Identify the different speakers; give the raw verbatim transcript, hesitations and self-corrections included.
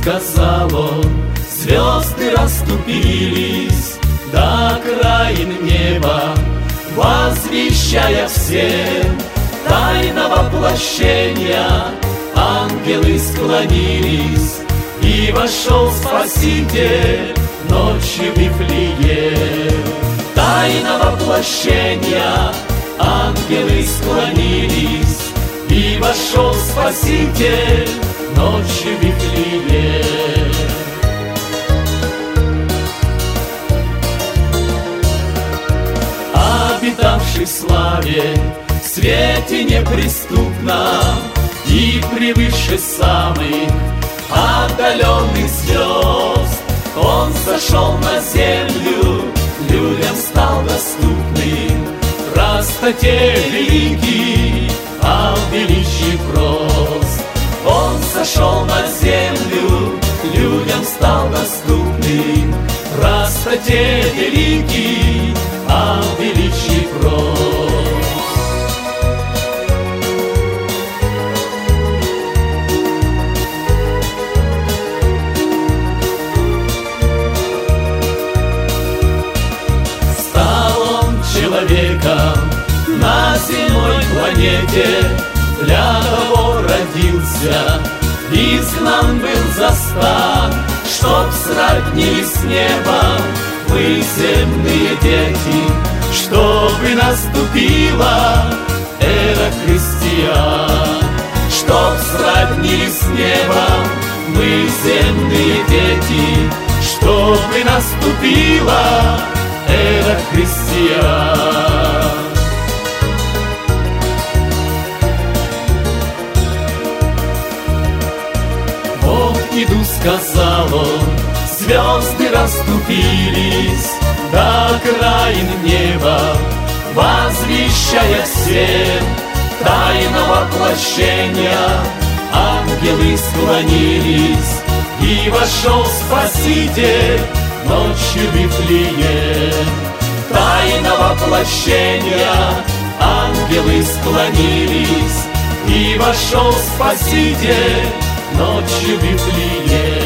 Speaker 1: сказал он, звезды расступились до окраин неба, возвещая всем тайна воплощения. Ангелы склонились, и вошел Спаситель ночью в Вифлеем. Тайна воплощения, ангелы склонились, и вошел Спаситель ночью в Вифлеем. Обитавший в славе, в свете неприступном и превыше самых отдаленных звезд, Он сошел на землю, людям стал доступным, в простоте великий, а в величии прост. Он сошел на землю, людям стал доступным, в простоте великий, а в величии прост. Человеком на земной планете, для того родился, изгнан был за стан, чтоб сроднились с небом мы, земные дети, чтобы наступила эра христиан. Чтоб сроднились с небом мы, земные дети, чтобы наступила эра христиан. Вот иду, сказал он, звезды расступились до окраин неба, возвещая всем тайна воплощения. Ангелы склонились, и вошел Спаситель ночью в Вифлеем. Тайна воплощения, ангелы склонились, и вошел Спаситель ночью в Вифлеем.